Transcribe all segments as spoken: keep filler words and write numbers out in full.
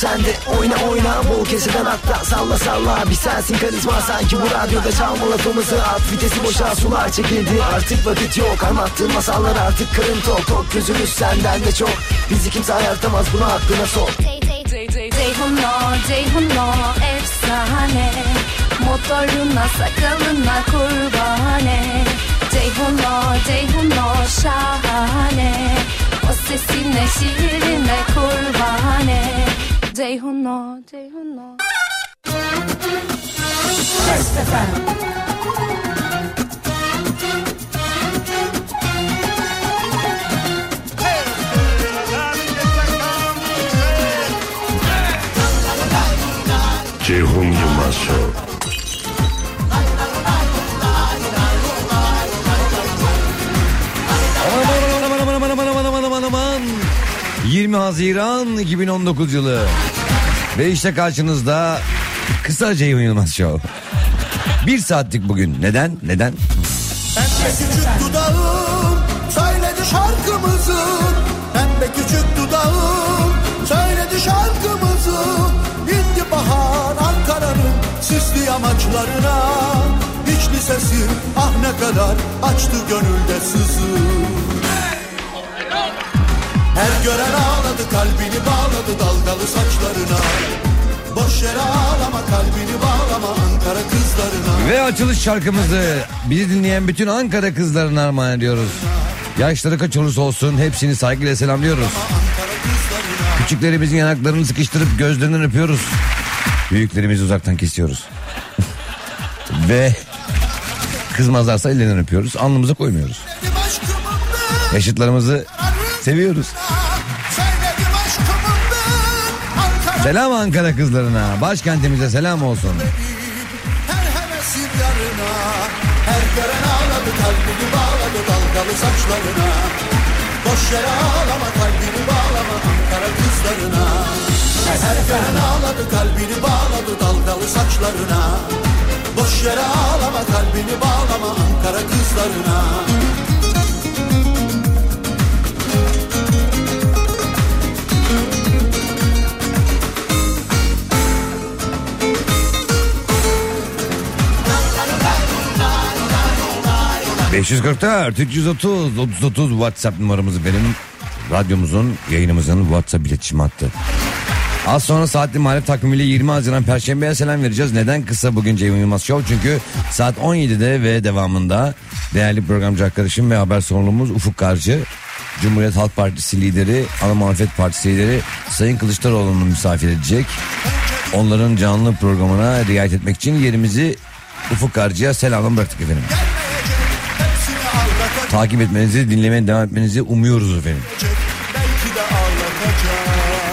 sen de oyna oyna, bol keseden hatta salla salla. Bir sensin karizma sanki bu radyoda, çalma lafımızı at, vitesi boşa sular çekildi. Artık vakit yok, anlattığın masallar artık kırın tok tok. Gözümüz senden de çok, bizi kimse ayartamaz, bunu aklına sok. Ceyhunlar, Ceyhunlar efsane, motoruna sakalına kurbane. Ceyhunlar, Ceyhunlar şahane, o sesine şiirine kurbane. Ceyhunlar, Ceyhunlar. Best F M. Ceyhun Yılmaz Show. yirmi Haziran iki bin on dokuz yılı ve işte karşınızda kısa Ceyhun Yılmaz Show. Bir saatlik bugün. Neden? Neden? Pembe küçük dudağım söyledi şarkımızı. Pembe küçük dudağım söyledi şarkımızı. İndi bahar Ankara'nın süslü yamaçlarına. Hiçli sesim ah ne kadar açtı gönülde sızı. Her gören ağladı, kalbini bağladı dalgalı saçlarına. Boş yere ağlama, kalbini bağlama Ankara kızlarına. Ve açılış şarkımızı bizi dinleyen bütün Ankara kızlarına armağan ediyoruz. Yaşları kaç olursa olsun hepsini saygıyla selamlıyoruz. Küçüklerimizin yanaklarını sıkıştırıp gözlerinden öpüyoruz. Büyüklerimizi uzaktan kesiyoruz. Ve kızmazlarsa ellerinden öpüyoruz. Alnımıza koymuyoruz. Yaşıtlarımızı seviyoruz. Selam Ankara kızlarına. Başkentimize selam olsun. Her hevesim yarına. Her gören ağladı, kalbini bağladı dalgalı saçlarına. Boş yere ağlama, kalbini bağlama Ankara kızlarına. Her gören ağladı, kalbini bağladı dalgalı saçlarına. Boş yere ağlama, kalbini bağlama Ankara kızlarına. beş yüz kırk dört üç yüz otuz otuz otuz WhatsApp numaramız benim. Radyomuzun, yayınımızın WhatsApp iletişim hattı. Az sonra Saatli Mahalle takvimiyle yirmi Haziran Perşembe'ye selam vereceğiz. Neden kısa bugün Ceyhun Yılmaz Show? Çünkü saat on yedide ve devamında değerli programcı arkadaşım ve haber sorumlumuz Ufuk Karcı, Cumhuriyet Halk Partisi lideri, Ana Muhalefet Partisi lideri Sayın Kılıçdaroğlu'nu misafir edecek. Onların canlı programına riayet etmek için yerimizi Ufuk Karcı'ya selamla bıraktık efendim. Takip etmenizi, dinlemeye devam etmenizi umuyoruz efendim. Belki de ağlatacak.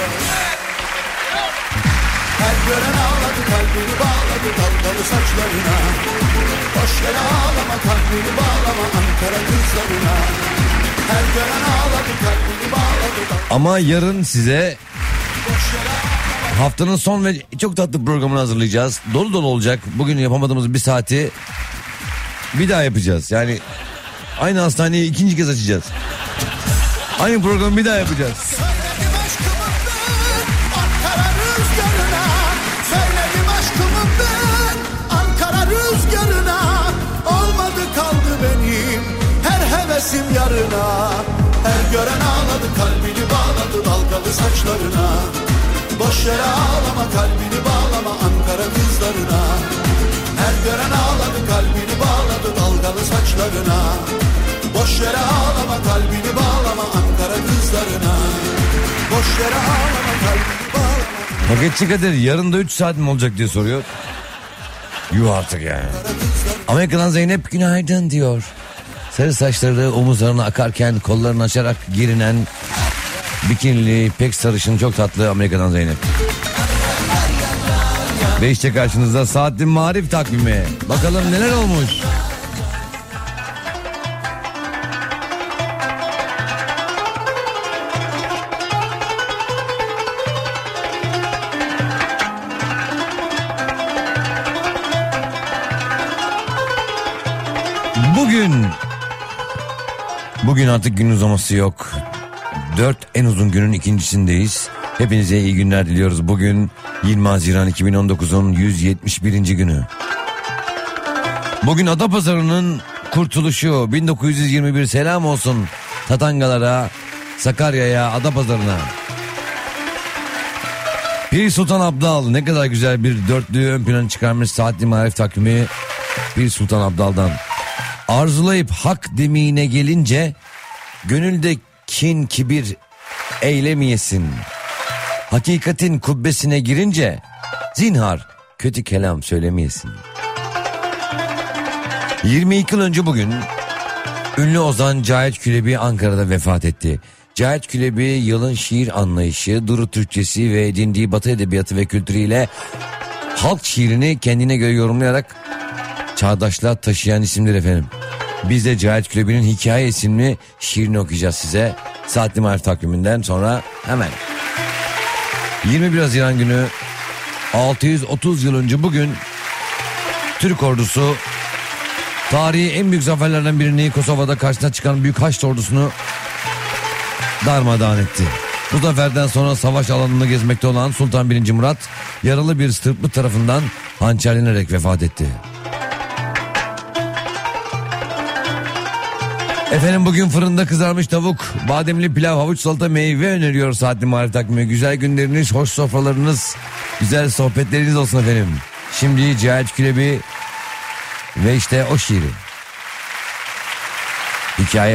Her gören ağladı, kalbini bağladı dalgalı saçlarına. Boş yere ağlama, kalbini bağlama Ankara kızlarına. Her gören ağladı, kalbini bağladı. Ama yarın size haftanın son ve çok tatlı programını hazırlayacağız. Dolu dolu olacak. Bugün yapamadığımız bir saati bir daha yapacağız. Yani aynı hastaneyi ikinci kez açacağız. Aynı programı bir daha yapacağız. Söyledim aşkımın ben Ankara rüzgarına. Söyledim aşkımın ben Ankara rüzgarına. Olmadı kaldı benim her hevesim yarına. Her gören ağladı, kalbini bağladı dalgalı saçlarına. Boş yere ağlama, kalbini bağlama Ankara kızlarına. Her gören ağladı, kalbini bağladı dalgalı saçlarına. Boş yere ağlama, kalbini bağlama Ankara kızlarına. Boş yere ağlama, kalbini bağlama. Paketçi Kadir yarın da üç saat mi olacak diye soruyor. Yuh artık yani. Amerika'dan Zeynep günaydın diyor. Sarı saçları omuzlarına akarken kollarını açarak girinen bikinili pek sarışın çok tatlı Amerika'dan Zeynep. Ve işte karşınızda Saatli Marif takvimi. Bakalım neler olmuş. Bugün Bugün artık gün uzaması yok. Dört en uzun günün ikincisindeyiz. Hepinize iyi günler diliyoruz. Bugün yirmi Haziran iki bin on dokuzun yüz yetmiş birinci günü. Bugün Adapazarı'nın kurtuluşu. bin dokuz yüz yirmi bir selam olsun Tatangalara, Sakarya'ya, Adapazarı'na. Pir Sultan Abdal, ne kadar güzel bir dörtlüğü ön plana çıkarmış Saatli Marif takvimi Pir Sultan Abdal'dan. Arzulayıp hak demine gelince gönülde kin kibir eylemeyesin. Hakikatin kubbesine girince zinhar kötü kelam söylemeyesin. yirmi iki yıl önce bugün ünlü ozan Cahit Külebi Ankara'da vefat etti. Cahit Külebi yılın şiir anlayışı, duru Türkçesi ve edindiği Batı edebiyatı ve kültürüyle halk şiirini kendine göre yorumlayarak çağdaşlığa taşıyan isimdir efendim. Biz de Cahit Külebi'nin Hikaye isimli şiirini okuyacağız size. Saatli Marif takviminden sonra hemen. yirmi bir Haziran günü altı yüz otuz yıl önce bugün Türk ordusu tarihi en büyük zaferlerden birini Kosova'da karşısına çıkan Büyük Haçlı ordusunu darmadağın etti. Bu zaferden sonra savaş alanında gezmekte olan Sultan birinci. Murat yaralı bir Sırplı tarafından hançerlenerek vefat etti. Efendim bugün fırında kızarmış tavuk, bademli pilav, havuç salata, meyve öneriyor Saatli Marif takvimi. Güzel günleriniz, hoş sofralarınız, güzel sohbetleriniz olsun efendim. Şimdi Cahit Külebi ve işte o şiiri. Hikaye.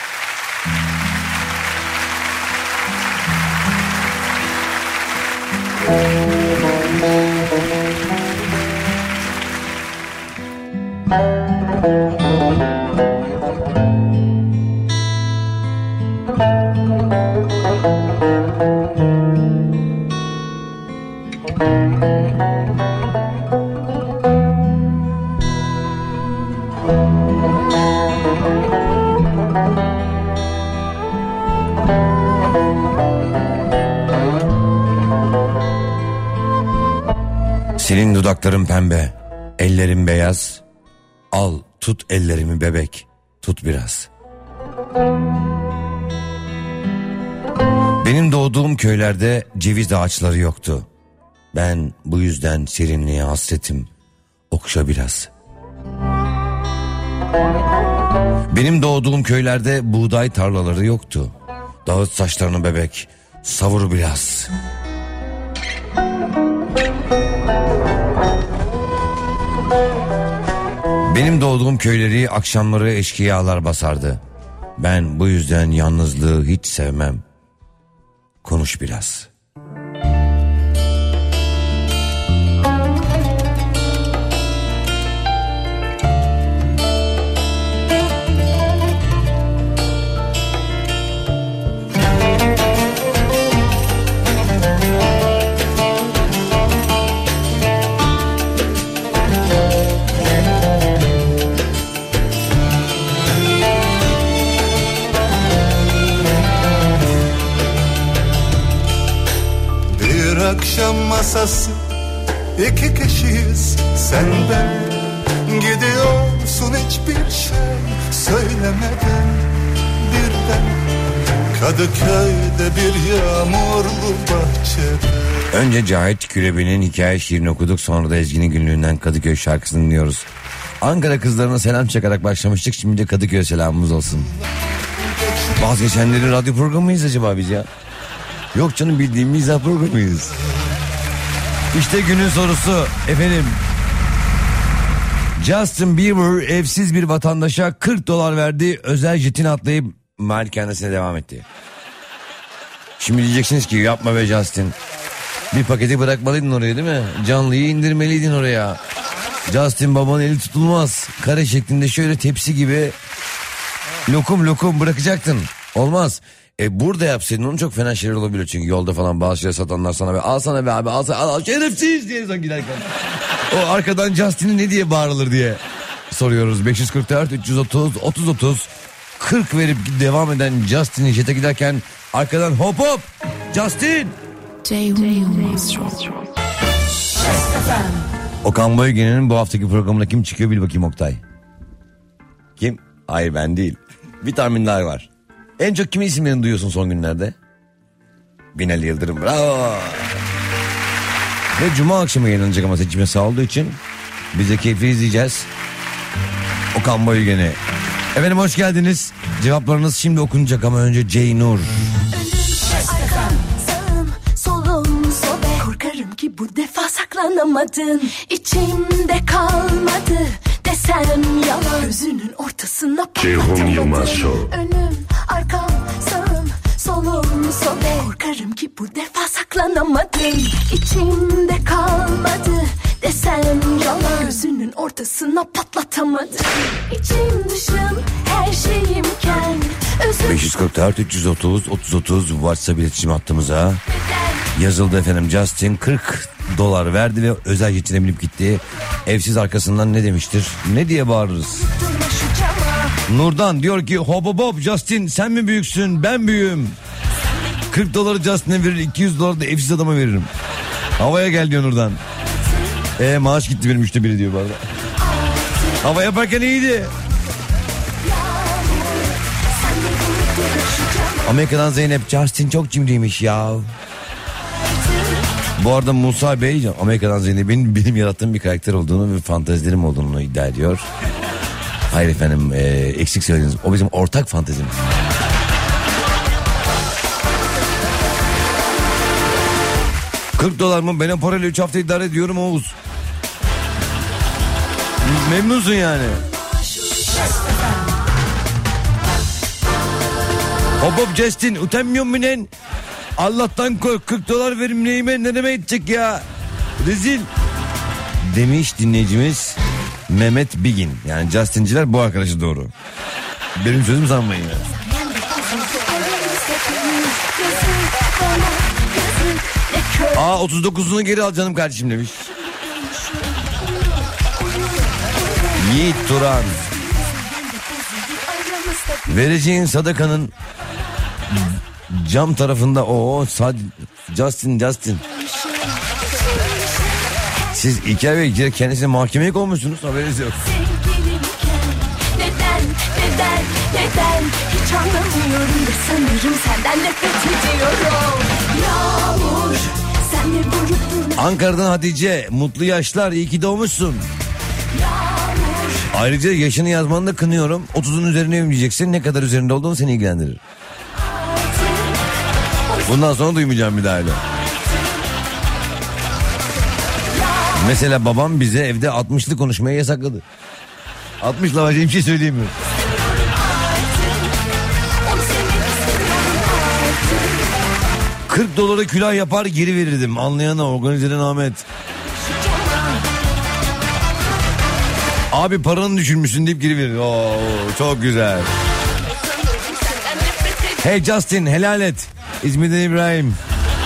Senin dudakların pembe, ellerin beyaz. Al tut ellerimi bebek, tut biraz. Benim doğduğum köylerde ceviz ağaçları yoktu. Ben bu yüzden serinliğe hasretim, okşa biraz. Benim doğduğum köylerde buğday tarlaları yoktu. Dağıt saçlarını bebek, savur biraz. Benim doğduğum köyleri akşamları eşkıyalar basardı. Ben bu yüzden yalnızlığı hiç sevmem. Konuş biraz. Akşam masası iki kişiyiz sen ben. Gidiyorsun hiçbir şey söylemeden. Birden Kadıköy'de bir yağmurlu bahçede. Önce Cahit Külebi'nin hikaye şiirini okuduk, sonra da Ezgi'nin günlüğünden Kadıköy şarkısını dinliyoruz. Ankara kızlarına selam çakarak başlamıştık, şimdi de Kadıköy selamımız olsun. Vazgeçenlerin radyo programı mıyız acaba biz ya? Yok canım, bildiğim mizah programıyız. İşte günün sorusu efendim. Justin Bieber evsiz bir vatandaşa kırk dolar verdi, özel jetine atlayıp malikanesine devam etti. Şimdi diyeceksiniz ki yapma be Justin. Bir paketi bırakmalıydın oraya değil mi? Canlıyı indirmeliydin oraya. Justin babanın eli tutulmaz. Kare şeklinde şöyle tepsi gibi lokum lokum bırakacaktın. Olmaz. E burada yapsaydın onu, çok fena şeyler olabilir. Çünkü yolda falan bazı şeyler satanlar sana be, al sana be abi, al sana, al, al şerefsiz diye son giderken. O arkadan Justin'i ne diye bağırılır diye soruyoruz. beş yüz kırk dört üç yüz otuz otuz otuz kırk verip devam eden Justin'i jete giderken arkadan hop hop Justin. Okan Bayülgen'in bu haftaki programına kim çıkıyor bil bakayım Oktay. Kim? Hayır ben değil. Bir tahmin daha var. En çok kimin isimlerini duyuyorsun son günlerde? Binali Yıldırım, bravo. Ve cuma akşamı yayınlanacak ama seçime sağ olduğu için biz de keyifli izleyeceğiz. Okan Bayülgen'i. Efendim hoş geldiniz. Cevaplarınız şimdi okunacak ama önce Ceynur. Arkam, sağım, solum, sobe. Korkarım ki bu defa saklanamadın. İçimde kalmadı desem yalan. Gözünün ortasına patlatamadım. Önüm, arkam, sağım, solum, sobe. Korkarım ki bu defa saklanamadın. İçimde kalmadı desem yalan. Gözünün ortasına patlatamadım. İçim dışım her şeyimken özür beş yüz kırk dört üç yüz otuz otuz otuz WhatsApp iletişim hattımıza yazıldı efendim. Justin kırk dolar verdi ve özel jetine binip gitti. Evsiz arkasından ne demiştir? Ne diye bağırırız? Nurdan diyor ki hop hop hop Justin sen mi büyüksün ben büyüğüm. kırk doları Justin'e verir, iki yüz doları da evsiz adama veririm. Havaya gel diyor Nurdan. E maaş gitti benim üçte biri diyor bu arada. Hava yaparken iyiydi. Amerika'dan Zeynep, Justin çok cimriymiş ya. Bu arada Musa Bey Amerika'dan Zeynep'in benim yarattığım bir karakter olduğunu ve fantezilerim olduğunu iddia ediyor. Hayır efendim, e, eksik söylediniz. O bizim ortak fantezimiz. kırk dolar mı? Ben o parayla üç hafta idare ediyorum Oğuz. Memnunsun yani. Hop hop Justin utanmıyor musun lan? Allah'tan kork, kırk dolar verim neyime nereme gidecek ya? Rezil. Demiş dinleyicimiz Mehmet Bigin. Yani Justin'ciler bu arkadaşı doğru. Benim sözüm sanmayın ya. Aa otuz dokuzunu geri al canım kardeşim demiş. Yiğit Turan. Vereceğin sadakanın cam tarafında o sad Justin Justin. Siz İlker Bey kendisine mahkemeye konmuşsunuz, haberiniz yok. Neden, neden, neden hiç anlamıyorum ve sanırım senden nefret ediyorum. Yağmur, sen de vurup durma. Ankara'dan Hatice, mutlu yaşlar, iyi ki doğmuşsun. Ayrıca yaşını yazmanı da kınıyorum. otuzun üzerine diyeceksin, ne kadar üzerinde olduğunu seni ilgilendirir. Bundan sonra duymayacağım bir daha öyle. Mesela babam bize evde altmışlı konuşmayı yasakladı. altmışla başka bir şey söyleyemiyorum. kırk dolara külah yapar geri verirdim. Anlayana organizeden Ahmet. Abi paranı düşürmüşsün deyip geri verir. Oo, çok güzel. Hey Justin helal et. İzmir'den İbrahim.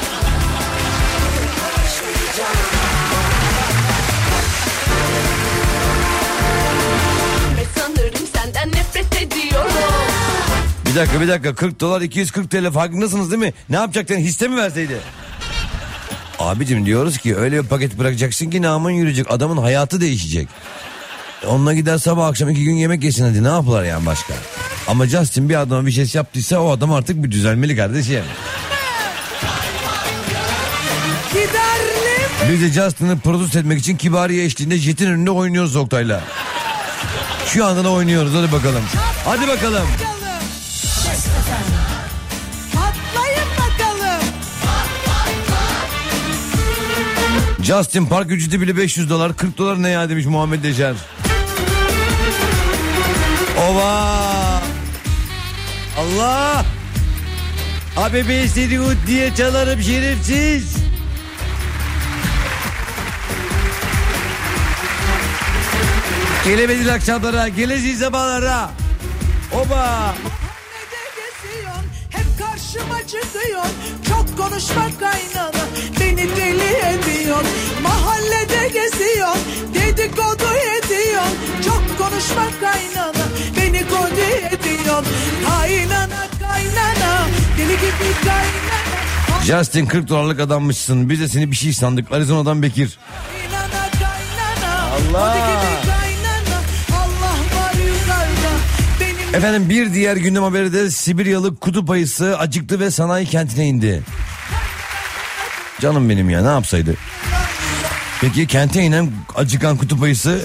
Bir dakika bir dakika kırk dolar iki yüz kırk TL farkındasınız değil mi? Ne yapacaktın, hisse mi verseydi? Abicim diyoruz ki öyle bir paket bırakacaksın ki namın yürüyecek, adamın hayatı değişecek. Onunla gider sabah akşam iki gün yemek yesin, hadi ne yapılar yani başka? Ama Justin bir adama bir şey yaptıysa o adam artık bir düzelmeli kardeşim. Biz de Justin'ı produce etmek için Kibariye eşliğinde jetin önünde oynuyoruz Oktay'la. Şu anda da oynuyoruz, hadi bakalım. Hadi bakalım. Patlayın bakalım. Justin park ücreti bile beş yüz dolar, kırk dolar ne ya demiş Muhammed Deşer. Ova! Allah! Abi ben seni ut diye çalarım şerefsiz. Gelemedin akşamlara, geleceğin zamanlara. Oba! Hep karşıma çıkıyorsun, çok konuşma kaynana, beni deli ediyorsun. Mahallede geziyorsun, dedikodu ediyorsun, çok konuşma kaynana, beni kodi ediyorsun. Kaynana kaynana, deli gibi kaynana. Justin kırk dolarlık adammışsın, biz de seni bir şey sandık. Arizona'dan Bekir. Kaynana kaynana, Allah! kodi gibi kaynana, Allah var yukarıda. Benim Efendim bir diğer gündem haberi de Sibiryalı kutup ayısı acıktı ve sanayi kentine indi. Canım benim ya, ne yapsaydı? Peki kente inen acıkan kutup ayısı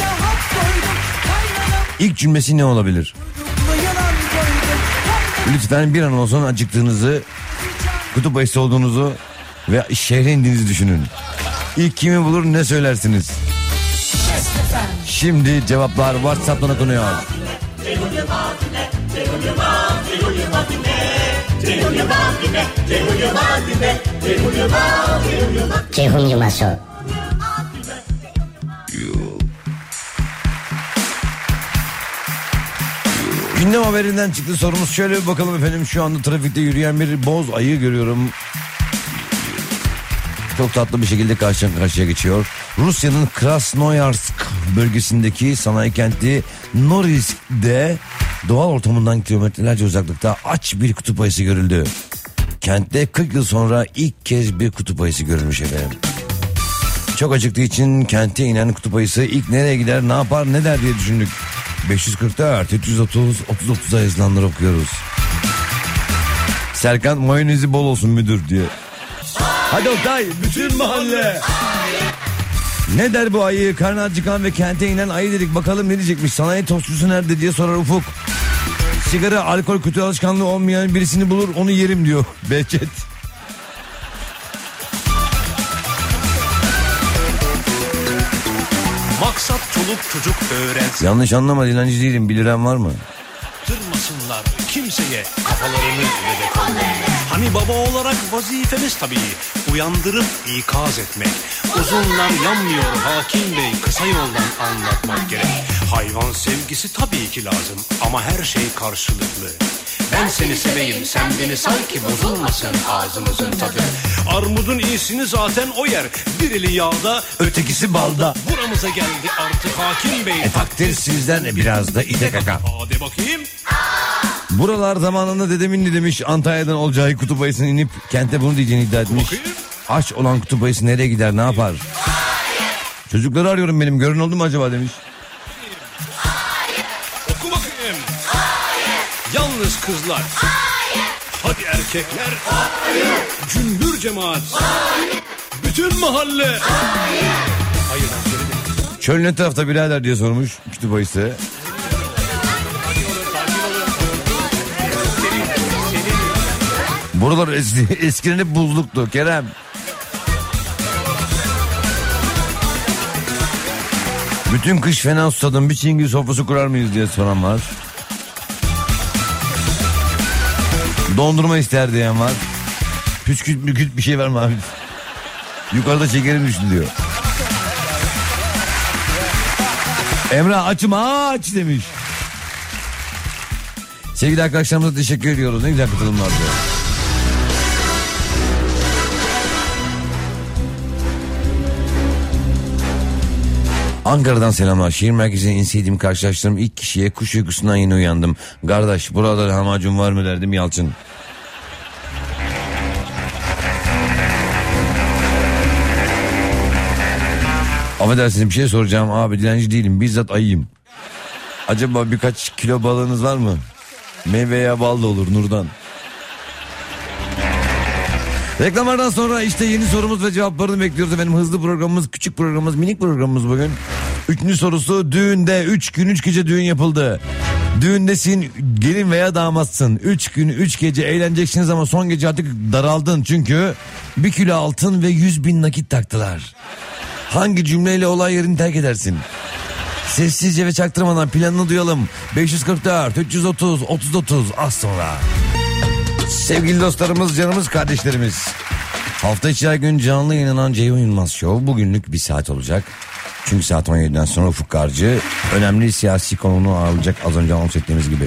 ilk cümlesi ne olabilir? Lütfen bir an olsun acıktığınızı, kutup ayısı olduğunuzu ve şehre indiğinizi düşünün. İlk kimi bulur, ne söylersiniz? Şimdi cevaplar WhatsApp'tan okunuyor. Ceyhun Yumaso. Gündem haberinden çıktı sorumuz, şöyle bir bakalım efendim. Şu anda trafikte yürüyen bir boz ayı görüyorum. Çok tatlı bir şekilde karşıdan karşıya geçiyor. Rusya'nın Krasnoyarsk bölgesindeki sanayi kenti Norilsk'de doğal ortamından kilometrelerce uzaklıkta aç bir kutup ayısı görüldü. Kentte kırk yıl sonra ilk kez bir kutup ayısı görülmüş efendim. Çok acıktığı için kente inen kutup ayısı ilk nereye gider, ne yapar, ne der diye düşündük. beş yüz kırk dört üç yüz otuz otuz otuza yazılanları okuyoruz. Serkan mayonezi bol olsun müdür diye. Hadi Oktay, bütün mahalle. Ne der bu ayı? Karnı acıkan ve kente inen ayı dedik, bakalım ne diyecekmiş. Sanayi tostçusu nerede diye sorar Ufuk. Sigara, alkol kötü alışkanlığı olmayan birisini bulur, onu yerim diyor Behçet. Maksat çoluk çocuk öğrensin. Yanlış anlama, dilenci değilim, bir liram var mı? Tırmasınlar kimseye kafalarını ve kollarını. Hani baba olarak vazifemiz tabii uyandırıp ikaz etmek. Uzunlar yanmıyor hakim bey, kısa yoldan anlatmak gerek. Hayvan sevgisi tabii ki lazım ama her şey karşılıklı. Ben seni seveyim, sen beni sal ki bozulmasın ağzımızın tadı. Armudun iyisini zaten o yer. Bir eli yağda, Ötekisi balda. buramıza geldi artık hakim bey. E takdir sizden, e biraz da ite kaka. Hadi bakayım. Buralar zamanında dedemin ne demiş, Antalya'dan olacağı kutup ayısının inip kente bunu diyeceğini iddia etmiş. Bakayım. Aç olan kutup ayısı nereye gider, ne yapar? Çocukları arıyorum benim, görün oldu mu acaba demiş. Oku bakayım. Yalnız kızlar. Hadi erkekler. Cümbür cemaat. Bütün mahalle. Hayır ben söyledim. Çöl ne tarafta birader diye sormuş kutup ayısı. Buralar eski, eskiden hep buzluktu Kerem. Bütün kış fena susadım, bir çingil sofrası kurar mıyız diye soran var. Dondurma ister diyen var. Püsküt müküt bir şey var mı abi? Yukarıda şekerim düştü diyor. Emrah açım aç demiş. Sevgili arkadaşlarımıza teşekkür ediyoruz. Ne güzel katılımlar diyor. Ankara'dan selamlar. Şehir merkezine inseydim karşılaştığım ilk kişiye kuş uykusundan yeni uyandım. Kardeş burada lahmacun var mı derdim Yalçın. Affedersiniz bir şey soracağım abi, dilenci değilim, bizzat ayıyım. Acaba birkaç kilo balığınız var mı? Meyve ya bal da olur Nurdan. Reklamlardan sonra işte yeni sorumuz ve cevaplarını bekliyoruz efendim. Hızlı programımız, küçük programımız, minik programımız bugün. Üçüncü sorusu, düğünde üç gün üç gece düğün yapıldı. Düğündesin, gelin veya damatsın. Üç gün üç gece eğleneceksiniz ama son gece artık daraldın. Çünkü bir kilo altın ve yüz bin nakit taktılar. Hangi cümleyle olay yerini terk edersin? Sessizce ve çaktırmadan planını duyalım. beş yüz kırk dört üç yüz otuz otuz otuz az sonra. Sevgili dostlarımız, canımız, kardeşlerimiz. Hafta içi her gün canlı yayınlanan Ceyhun Yılmaz Show bugünlük bir saat olacak. Çünkü saat on yediden sonra Ufuk Karcı önemli siyasi konunu ağırlayacak, az önce anons ettiğimiz gibi.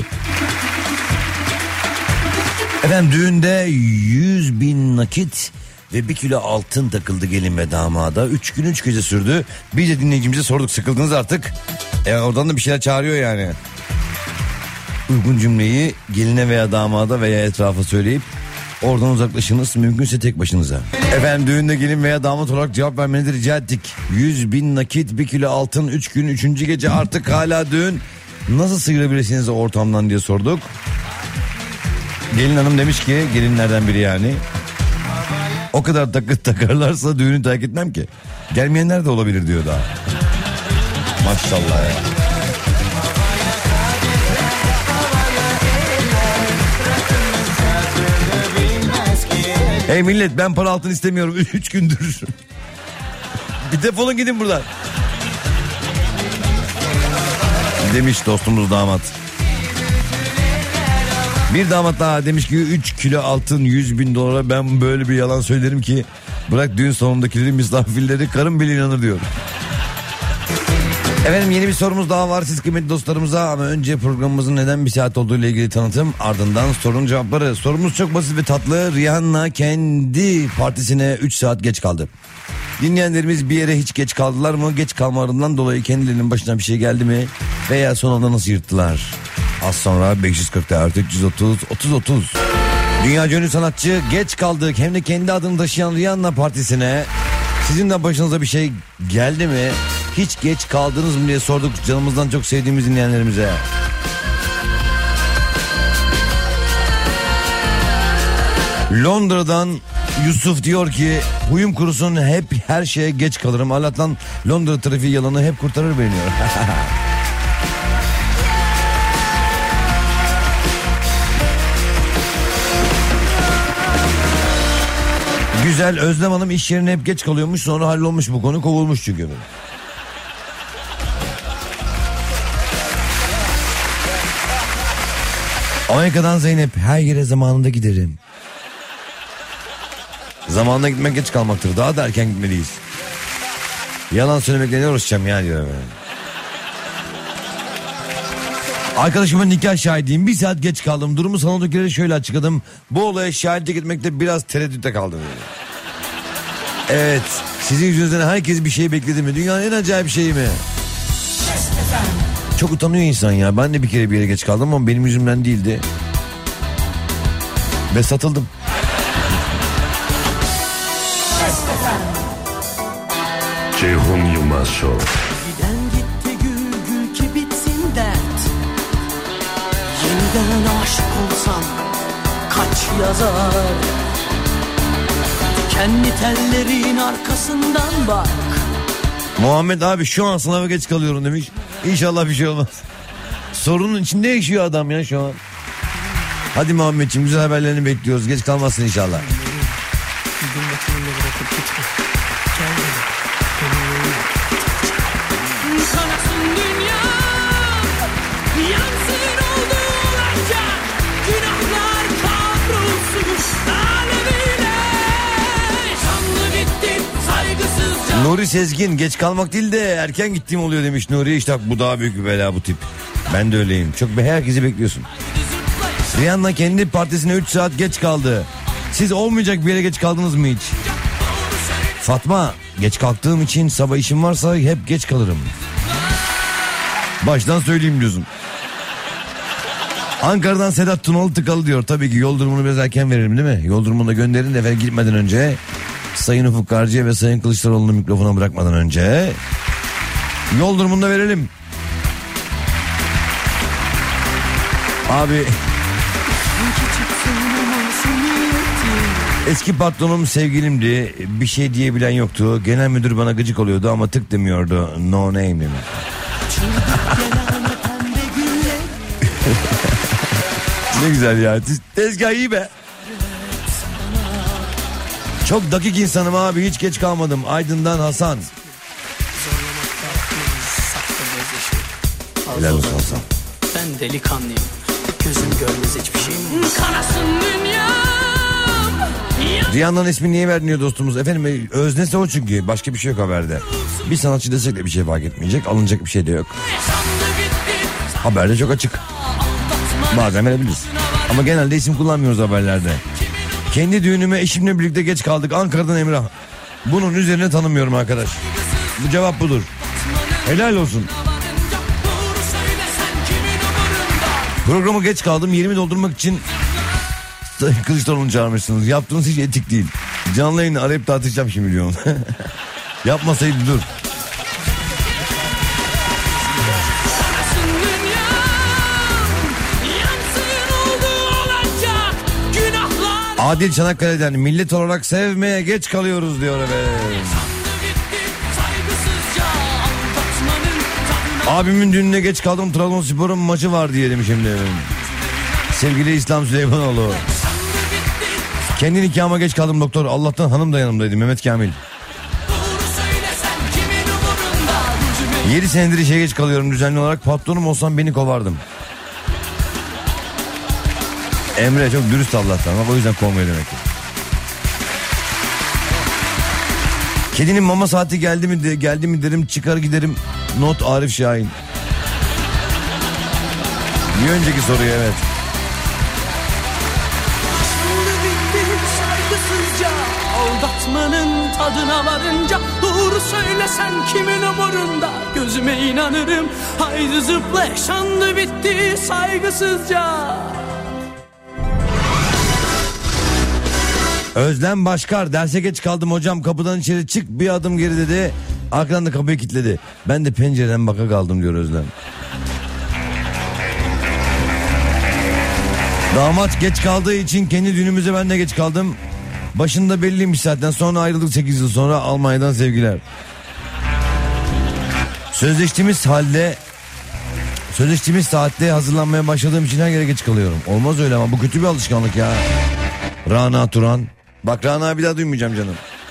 Efendim düğünde yüz bin nakit ve bir kilo altın takıldı gelin ve damada. Üç gün üç gece sürdü. Biz de dinleyicimize sorduk, sıkıldınız artık. E oradan da bir şeyler çağırıyor yani. Uygun cümleyi geline veya damada veya etrafa söyleyip oradan uzaklaşınız, mümkünse tek başınıza. Efendim düğünde gelin veya damat olarak cevap vermenizi rica ettik. yüz bin nakit, bir kilo altın, üç gün üçüncü gece artık hala düğün. Nasıl sıyırabilirsiniz ortamdan diye sorduk. Gelin hanım demiş ki, gelinlerden biri yani. O kadar takı takarlarsa düğünü terk etmem ki. Gelmeyenler de olabilir diyor daha. Maşallah ya. Hey millet, ben para altın istemiyorum. Üç gündür. Bir defolun gidin buradan. Demiş dostumuz damat. Bir damat daha demiş ki üç kilo altın yüz bin dolara, ben böyle bir yalan söylerim ki bırak düğün salonundakileri, misafirleri, karım bile inanır diyor. Efendim, yeni bir sorumuz daha var siz kıymetli dostlarımıza, ama önce programımızın neden bir saat olduğu ile ilgili tanıtım, ardından sorunun cevapları. Sorumuz çok basit ve tatlı. Rihanna kendi partisine üç saat geç kaldı. Dinleyenlerimiz bir yere hiç geç kaldılar mı? Geç kalmalarından dolayı kendilerinin başına bir şey geldi mi? Veya son anda nasıl yırttılar? Az sonra beş yüz kırk artı üç yüz otuz otuz otuz. Dünya ünlü sanatçı geç kaldık, hem de kendi adını taşıyan Rihanna partisine. Sizin de başınıza bir şey geldi mi? Hiç geç kaldınız mı diye sorduk canımızdan çok sevdiğimiz dinleyenlerimize. Londra'dan Yusuf diyor ki huyum kurusun, hep her şeye geç kalırım. Allah'tan Londra trafiği yalanı hep kurtarır beni diyor. Güzel, Özlem Hanım iş yerine hep geç kalıyormuş, sonra hallolmuş bu konu, kovulmuş çünkü. Amerika'dan Zeynep, her yere zamanında giderim. Zamanında gitmek geç kalmaktır, daha da erken gitmeliyiz. Yalan söylemekle ne uğraşacağım ya diyor. Arkadaşımın nikah şahidiyim, bir saat geç kaldım. Durumu salondakilere şöyle açıkladım: bu olaya şahitlik etmekte biraz tereddütte kaldım. Evet, sizin yüzünüzden herkes bir şey bekledi mi? Dünyanın en acayip şeyi mi? Çok utanıyor insan ya. Ben de bir kere bir yere geç kaldım ama benim yüzümden değildi. Ve satıldım. Ceyhun Yılmaz Show. Giden gitti gül gül ki bitsin dert. Yeniden aşık olsam kaç yazar. Kendi tellerin arkasından bak. Muhammed abi, şu an sınava geç kalıyorum demiş. İnşallah bir şey olmaz. Sorunun içinde yaşıyor adam ya şu an. Hadi Muhammedciğim, güzel haberlerini bekliyoruz. Geç kalmazsın inşallah. Nuri Sezgin, geç kalmak değil de erken gittiğim oluyor demiş Nuri. İşte bu daha büyük bir bela bu tip. Ben de öyleyim. Çok herkesi bekliyorsun. Rihanna kendi partisine üç saat geç kaldı. Siz olmayacak bir yere geç kaldınız mı hiç? Fatma, geç kalktığım için sabah işim varsa hep geç kalırım. Baştan söyleyeyim diyorsun. Ankara'dan Sedat Tunalı tıkalı diyor. Tabii ki yol durumunu biraz erken veririm değil mi? Yol durumunu da gönderin de efendim, gitmeden önce Sayın Ufuk Karcı'ya ve Sayın Kılıçdaroğlu'nu mikrofona bırakmadan önce yol durumunu da verelim. Abi, eski patronum sevgilimdi, bir şey diyebilen yoktu. Genel müdür bana gıcık oluyordu ama tık demiyordu. No name mi? Ne güzel ya, tezgah iyi be. Çok dakik insanım abi, hiç geç kalmadım. Aydın'dan Hasan. Helal olsun Hasan. Ben delikanlıyım, gözüm görmez hiçbir şey. Kanasın dünyam. Rihanna'nın ismini niye vermiyor dostumuz? Efendim, öznesi o çünkü. Başka bir şey yok haberde. Bir sanatçı desek de bir şey fark etmeyecek. Alınacak bir şey de yok. Haberde çok açık. Bazen verebiliriz. Ama genelde isim kullanmıyoruz haberlerde. Kendi düğünüme eşimle birlikte geç kaldık. Ankara'dan Emrah. Bunun üzerine tanımıyorum arkadaş. Bu cevap budur. Helal olsun. Programı geç kaldım. Yerimi doldurmak için Kılıçdaroğlu'nu çağırmışsınız. Yaptığınız hiç etik değil. Canlı yayını arayıp tartışacağım şimdi diyorum. Yapmasaydı dur. Adil Çanakkale'den millet olarak sevmeye geç kalıyoruz diyor efendim. Abimin düğününe geç kaldım, Trabzonspor'un maçı var diyelim şimdi. Sevgili İslam Süleymanoğlu. Kendi nikahıma geç kaldım doktor. Allah'tan hanım da yanımdaydı, Mehmet Kamil. yedi senedir işe geç kalıyorum düzenli olarak. Patronum olsam beni kovardım. Emre çok dürüst Allah'tan. Bak o yüzden kovmuyor demek ki. Kedinin mama saati geldi mi de, geldi mi derim, çıkar giderim. Not Arif Şahin. Bir önceki soruya evet. Aldatmanın tadına varınca doğru söylesen kimin umurunda, gözüme inanırım. Haydi zıpla, yaşandı bitti saygısızca. Özlem Başkar, derse geç kaldım hocam, kapıdan içeri çık bir adım geri dedi. Arkadan da kapıyı kilitledi. Ben de pencereden baka kaldım diyor Özlem. Damat geç kaldığı için kendi düğünümüze ben de geç kaldım. Başında belliymiş zaten, sonra ayrıldık sekiz yıl sonra. Almanya'dan sevgiler. Sözleştiğimiz halde Sözleştiğimiz saatte hazırlanmaya başladığım için her yere geç kalıyorum. Olmaz öyle ama bu kötü bir alışkanlık ya. Rana Turan. Bak Rana bir daha duymayacağım canım.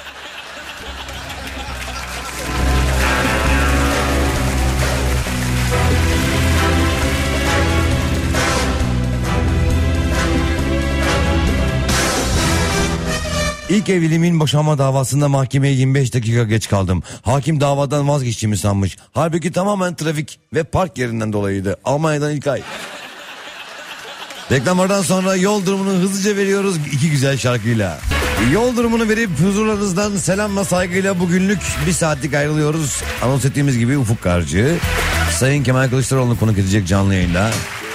İlk evliliğimin boşanma davasında mahkemeye yirmi beş dakika geç kaldım. Hakim davadan vazgeçtiğimi sanmış. Halbuki tamamen trafik ve park yerinden dolayıydı. Almanya'dan ilk ay. Reklamlardan sonra yol durumunu hızlıca veriyoruz iki güzel şarkıyla. Yol durumunu verip huzurlarınızdan selamla saygıyla bugünlük bir saatlik ayrılıyoruz. Anons ettiğimiz gibi Ufuk Karcı, Sayın Kemal Kılıçdaroğlu'nu konuk edecek canlı yayında.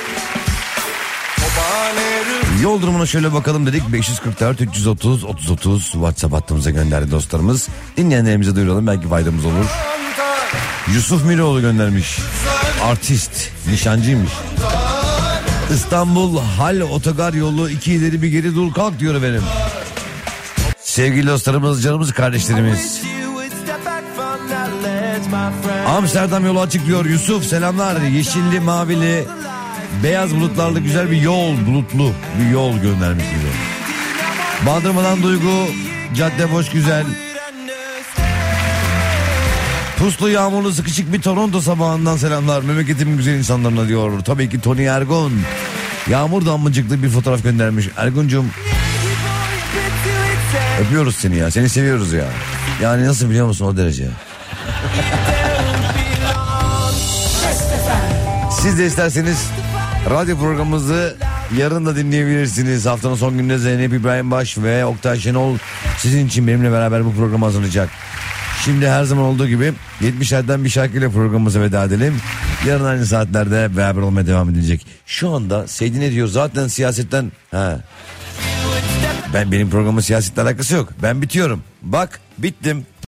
Yol durumuna şöyle bakalım dedik. beş yüz kırk dört üç yüz otuz otuz otuz WhatsApp hattımıza gönderdi dostlarımız. Dinleyenlerimize duyuralım, belki faydamız olur. Yusuf Miroğlu göndermiş. Artist, nişancıymış. İstanbul Hal Otogar yolu iki ileri bir geri dur kalk diyor efendim. Sevgili dostlarımız, canımız, kardeşlerimiz. Amsterdam yolu açık diyor Yusuf, selamlar. Yeşilli, mavili, beyaz bulutlarla güzel bir yol, bulutlu bir yol göndermiş diyor. Bandırmadan Duygu, cadde boş güzel. Puslu, yağmurlu, sıkışık bir Toronto sabahından selamlar memleketimin güzel insanlarına diyor. Tabii ki Tony Ergun. Yağmur damlacıklı bir fotoğraf göndermiş. Ergun'cum, öpüyoruz seni ya, seni seviyoruz ya. Yani nasıl biliyor musun, o derece. Siz de isterseniz radyo programımızı yarın da dinleyebilirsiniz. Haftanın son gününde Zeynep İbrahim Baş ve Oktay Şenol sizin için benimle beraber bu programı hazırlayacak. Şimdi her zaman olduğu gibi yetmişlerden bir şarkıyla programımıza veda edelim. Yarın aynı saatlerde beraber olmaya devam edilecek. Şu anda Seydi ne diyor? Zaten siyasetten... Ha. Ben benim programın siyasetle alakası yok. Ben bitiyorum. Bak bittim.